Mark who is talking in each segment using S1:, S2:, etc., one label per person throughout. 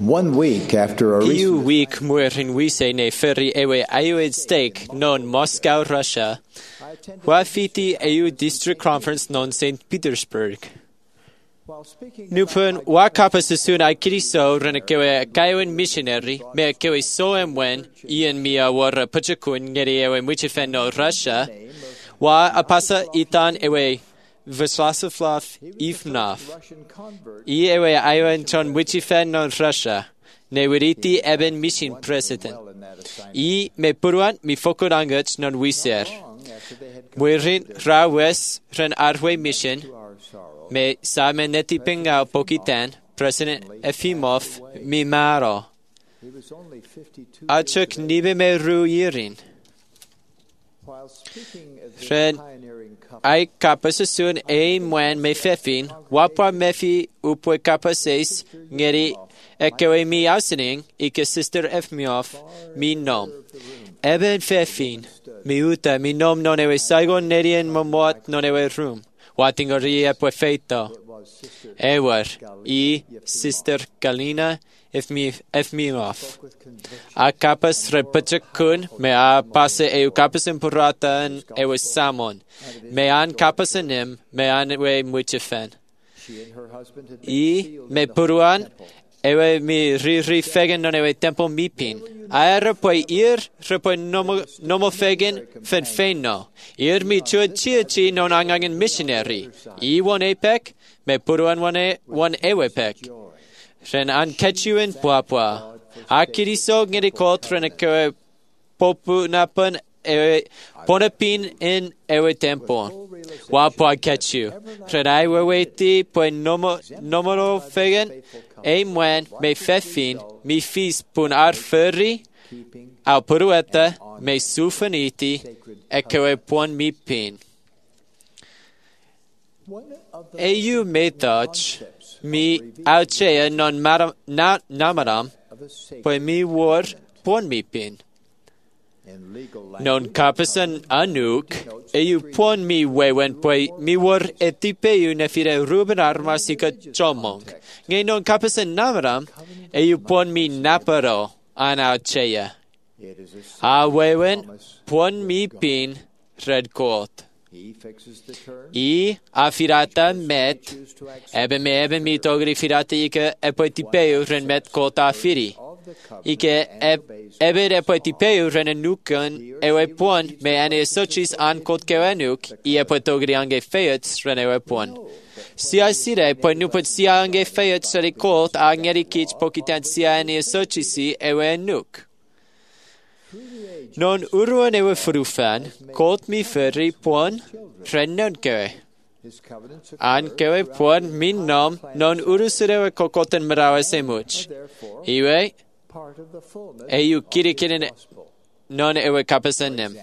S1: 1 week after a
S2: Hiu
S1: recent
S2: week muerin wise ne ferry ewe ayued stake non Moscow, Russia. Wafiti EU District Conference non St. Petersburg. Nupun wakapa susun ai kiriso renakewe kaiwen missionary me kewe so emwen ian mia wara pachakun ngeri ewe muchifen no Russia wa apasa itan ewe Vyacheslav Ivanov. I ewe aywen ton muchifen no Russia. Ne wiriti eben mission president. I me puruan mi fokurangat non wiser. Wirin rawes ren arwe mission. Me same neti pinga pokitan, President Efimov mi maro. Achuk nibe me ruirin. Ren ai kapasasun e mwen me fefin, wapa mefi upwe kapases ngeri ekewe mi ausening, ike sister Efimov mi nom. Eben fefin, mi uta mi nom non ewe saigon nerien momot non ewe room. Watingoria perfeito. Ewer, I, Sister Galina, Efimov. A capas repachakun, me a pase eu capas impuratan, ewe samon. Me an capas anim, me an ewe muchifen. I, me puruan, ewe mi fegen non ewe tempo mipin. Aera poi repoi nomo fegen fen feino. Mi chud chi non angangen missionary. I one apec, me puruan one ewepec. Ren an ketchuin puapua. Akiriso ngeri kotren ke popu napan ewe ponapin in ewe tempo. Wapua ketchu. Ren ai weweti poi nomoro fegen. Mwen me fefin mi fis pun ar ferri au purueta me sufaniti ekewe pon mi pin. Eu metach mi auchea non namaram poi mi war pon mi pin. Non kapasan anuk, eu pon mi wewen poi mi war etipeu nefire ruben armasika chomong. Ngay non kapasan namaram, eu pon mi naparo anauchea. A wewen pon mi pin red coat. I afirata met, ebe mi togri firata ike epotipeu ren met kota firi. Ike ebe epotipeu ren nukan ewe pon me ane sochis an kot kewenuk I epotogri ange feyets ren ewe pon. Sia sire poi nupot sia ange feyets ren kot angeri kich pokitan sia ane sochisi ewe nuk. Non uruan ewe frufan, kot mi ferri pon ren non kewe. An kewe pon min nom non urusurewe kokoten marawe se much. Iwe, eu kirikinin non ewe kapasanem.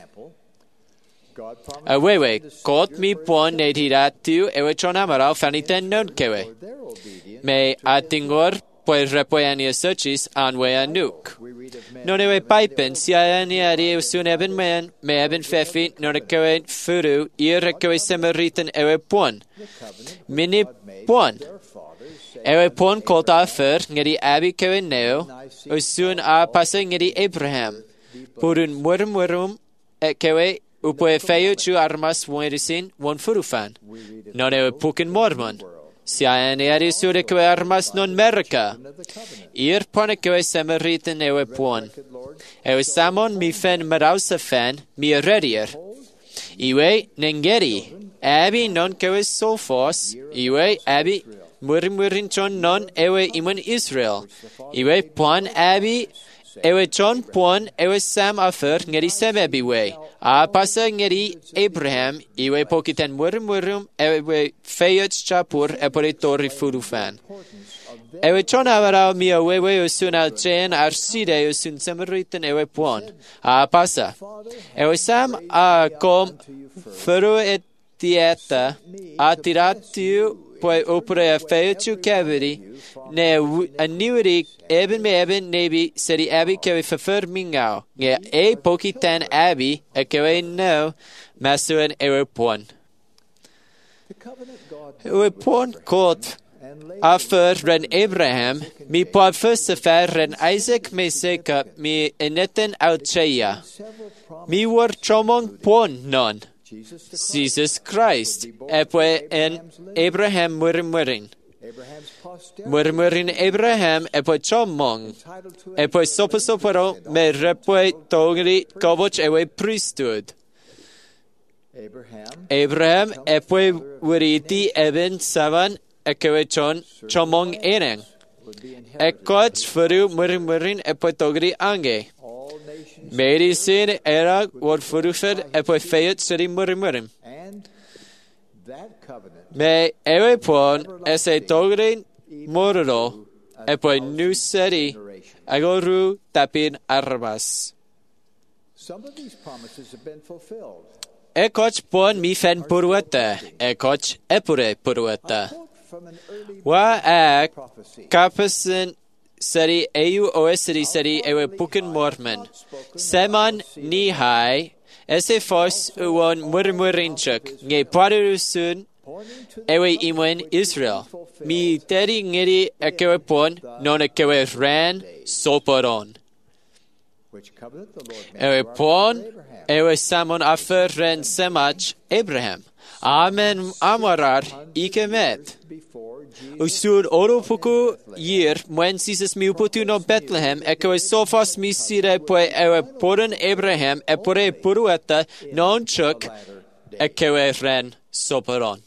S2: Awewe, kot mi pon netiratu ewe chonamara faniten non kewe. Me atingor pues repoyania sochis anwe anuk. Non ewe pipen si ani ari usun eben men me eben fefi non kewe furu kewe semeriten ewe pon. Mini pon. Ewe pon kota fer ngeri abi kewe neo usun a pasa ngeri Abraham. Purun murum kewe upoe feyo chu armas werisin won furufan. Non ewe pukin mormon. Si ani ari sure kewe armas non merka. Pone kewe semeriten ewe pon. Ewe samon mi fen marausa fen mi redier. Iwe nengeri. Abi non kewe sofos. Iwe abi murin chon non ewe iman Israel. Iwe pon abi ewe chon pon ewe sam afer ngeri semebi we. A pasa ngeri Abraham iwe pokitan murum ewe feyot chapur epore torri furufan. Ewe chon avara mi wewe usun alchen arside usun semeriten ewe pon. A pasa. Ewe sam a kom furu et dieta a tiratu poi opere a feyot cavity ne annuity eben nebi seri abi kewe fafer mingao. Nge pokitan abi a kewe no masuen ewe pon. Ewe pon kot affer ren Abraham, mi pod first affair ren Isaac me Jacob, mi eneten alcheia. Mi war chomong pon non. Jesus Christ, epwe en Abraham murmurin. Murmurin Abraham, epwe chomong. Epwe soporo me repwe togri koboch ewe priesthood. Abraham epwe wiriti eben savan ekewe chomong eneng. Ekoch furu murmurin epwe togri ange. Medicine era word furufed epwe feyet seri murmurin. Me ewe pon ese togri mororo epwe nu seri agoru tapin armas.
S1: Some of these promises have been fulfilled.
S2: Ekoch pon mi fen purueta, ekoch epure purueta. Wa ak kapasin seri eu oeseri seri ewe pukin mormen. Seman ni hai, ese fos uon murmurinchuk, nge parusun ewe imwen Israel. Mi teri ngeri ekewe pon, non ekewe ran soparon. Ewe pon, ewe samon afer ren semach Abraham. Amen amarar ikemet. Usur oropuku year when Jesus mi uputu no Bethlehem ekewe sofas mi sire pue ewe poren Abraham epore purueta non chuk ekewe ren soparon.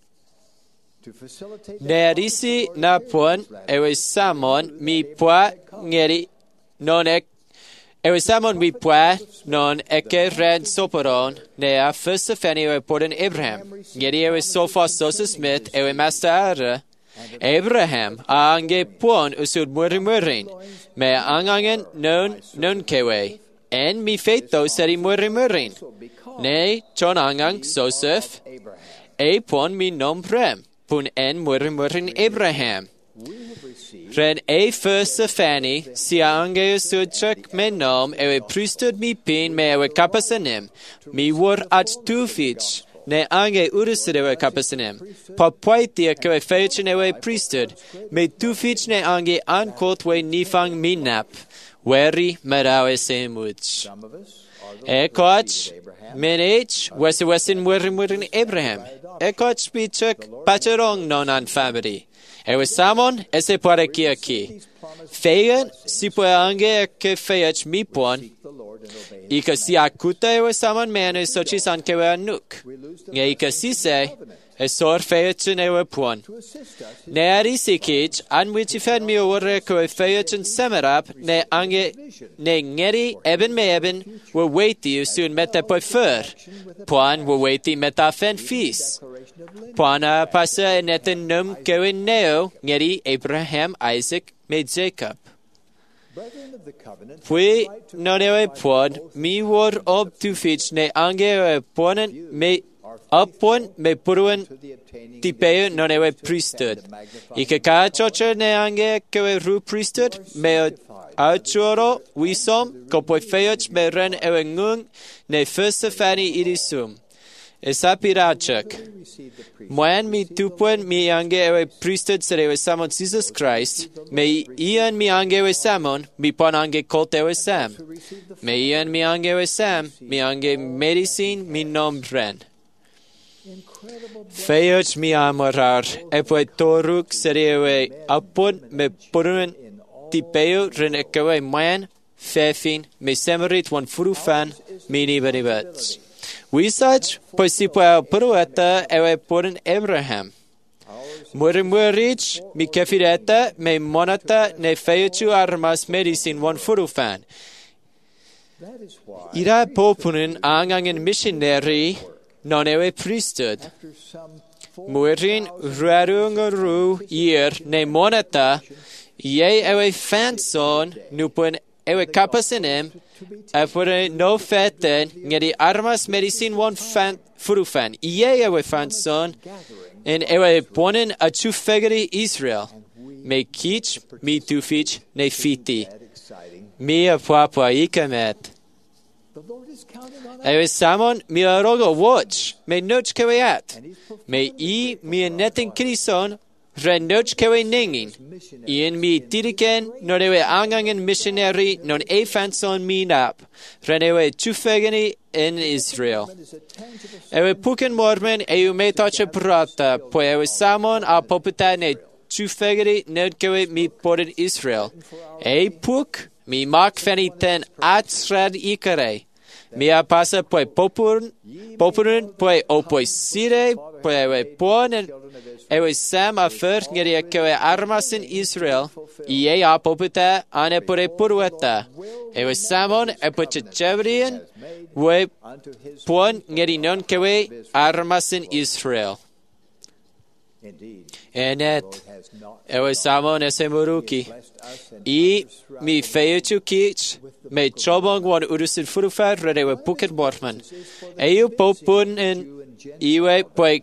S2: Nerisi na pon ewe samon mi pua ngeri non ek ewe samon mi pua non eke ren soparon ne a first feni ewe poren Abraham. Ngeri ewe sofas sosa smith ewe master ara Abraham ange pon usud murmurin me angangen non kewe en mi feito seri murmurin ne chon angang Joseph e pon mi nom prem pun en murmurin Abraham ren e first fani si ange usud chuk me nom ewe priesthood mi pin me ewe kapasanim mi wor at tu fich ne ange urusidewe kapasanem. Papuaitia kewe feichinewe priesthood. Me tufichne ange ankotwe nifang minap. Weri merawe semuch. Ekoch menech wesin murin Abraham. Ekoch bichuk pacherong nonan family. Ewe samon ese parekia ki. Feyen sipwe ange ke feyach mipon. Ika si akuta ewe samon mene sochis ankewe anuk. Nge ika si se, esor feyachin ewe puan. Ne arisi kich, an wichi fen mi ore kwe feyachin semerap, ne ange, ne ngeri eben me eben, we weiti usun meta po fur. Puan we weiti meta fen fis. Puana pasa eneten num kewe neo, ngeri Abraham, Isaac, me Jacob. Pui non ewe pon, mi wor ob tu fich ne ange ewe ponen me apon me puruen tipeo non ewe priesthood. Ike ka chocho ne ange kewe ru priesthood me achoro wisom kopoi feoch me ren ewe ngung ne first fani irisum. Esapirachak. Moan mi tupuen mi ange ewe priesthood sere ewe samon Jesus Christ. Me ian mi ange ewe samon, mi pon ange kolt ewe sam. Me ian mi ange ewe sam, mi ange medicine mi nom ren. Feoch mi amorar, epwe toruk sere ewe apun me purun tipeo ren ekewe moan, fefin, me semerit wan furufan, mini benibets. Wisach, pois si pua purueta ewe poren Abraham. Murich, mi kefireta, me monata, ne feochu armas medicine wan furufan. Ira popunen angangen missionary, non ewe priesthood. Murin rarungaru year, ne monata, ye ewe fanson, nupun ewe kapasinem, Apure no feten, ngeri armas medicine wan fan furufan. Ie ewe fanson, en ewe ponen a chufegeri Israel. Me kich, mi tufich, ne fiti. Mi a papa ikamet. Ewe samon, mi arogo watch, me noch keweat. Me mi netin krison, Renwch cewe ningin. Ian mi dirigen, non ewe angangen missionary, non e fanson mi nap. Ren ewe tufegani in Israel. Ewe puken mormen eu metoche prata, po ewe samon a popita ne tufegani ned cewe mi poden Israel. E puk, mi mak feni ten atsred ikare. Mia pasa poi popurun poi opoi sire poi ewe ponen ewe sam a fer ngeri kewe armas in Israel ie a popita ane pore purweta ewe samon e poche chevrien we pon ngeri non kewe armas in Israel. Enet ewe samon esemuruki I mi feuchu kich me chobong wan urusin furufar redewe puket borman. Eu popun en iwe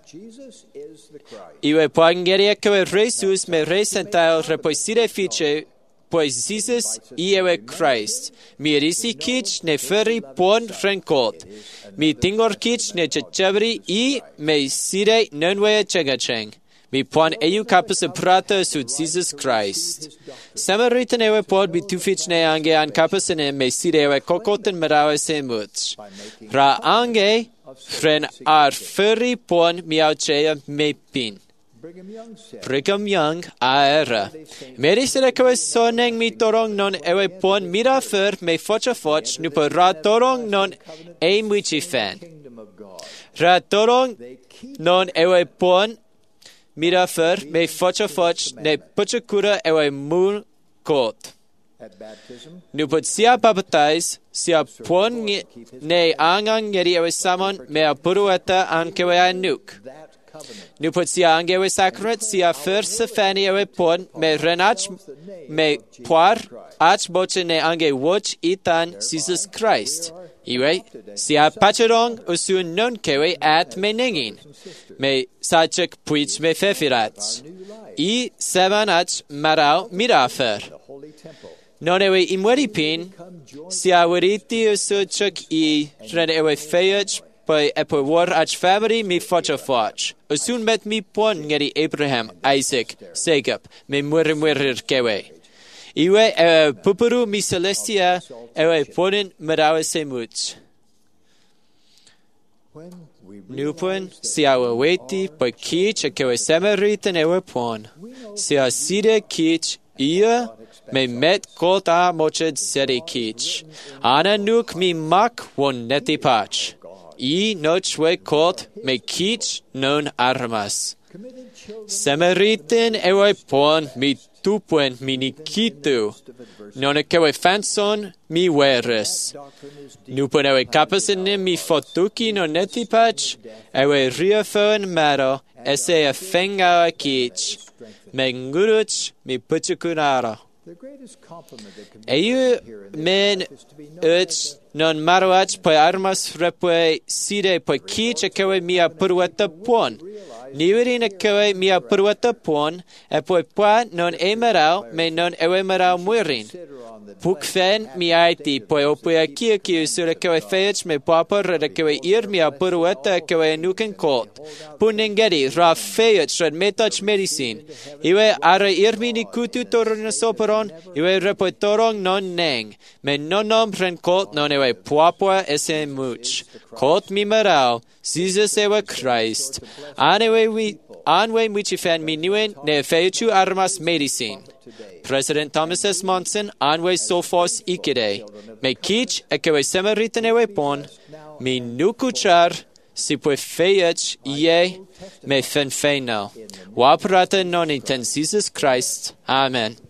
S2: poangeria kewe resus me resentail repoisire fiche pois Jesus ewe Christ. Mi risi kich ne ferri pon renkot. Mi tingor kich ne chechavri I me sire nunwe chegacheng. Mi pon eu kapus prata sud Jesus Christ. Samaritan ewe pod bi tufich ne ange an kapus ne me sire ewe kokoten merawe se much. Ra ange fren ar furry pon miauchea me pin. Brigham Young aera. Meri sire kewe soneng mi torong non ewe pon mira fur me focha foch nupa ra torong non e muchi fan. Ra torong non ewe pon mira fer me focha foch ne pucha kura ewe mul kot. Nu put sia baptize sia pon ne angang ngeri ewe samon me apurueta ankewe anuk. Nu put sia angewe sacrament sia fer sefani ewe pon me renach me poar ach boche ne ange watch itan Jesus Christ. Iwe, sia pachorong usun non kewe at me ningin. Me sachek puich me fefirach. I sevanach marau mirafer. Non ewe imweri pin, sia weriti usuchuk I ren ewe feyach by epo war ach family mi focha foch. Usun met mi pon ngeri Abraham, Isaac, Jacob, me murir kewe. Iwe pupuru mi celestia ewe ponin merawe se much. Nupun sia weti pa kich a kewe semeritan ewe pon. Sia side kich ia me met kota moched seri kich. Ana nuk mi mak won neti pach. I nochwe kot me kich non armas. Semeritan ewe pon mi tupuen mi nikitu. Non kewe fanson mi weres. Nupun ewe kapasin mi fotuki no netipach. Ewe riafon maro ese a fenga kich. Me nguruch mi puchukunara. Eu men uch non maroach po armas repue side po kich a kewe mia purwata pon. Niwiri na kewe mia purwata pon e po pa non e marau me non ewe marau muirin. Pukfen mi aiti po opua kia ki usura kewe feyach me papa rada kewe ir mia purwata kewe nuken kot. Punengeri ra feyach rad metach medicine. Iwe ara irmi ni kutu torong na soperon iwe repo torong non neng. Me nonom ren kot non ewe puapua ese much. Kot mi marau. Jesus ewe Christ. Anwe muchifan mi nuen ne fechu armas medicine. President Thomas S. Monson anwe sofos ikide. Me kich ekewe semeritan ewe pon. Mi nukuchar si pue feyach ie me fenfeno. Waprata non inten Jesus Christ. Amen.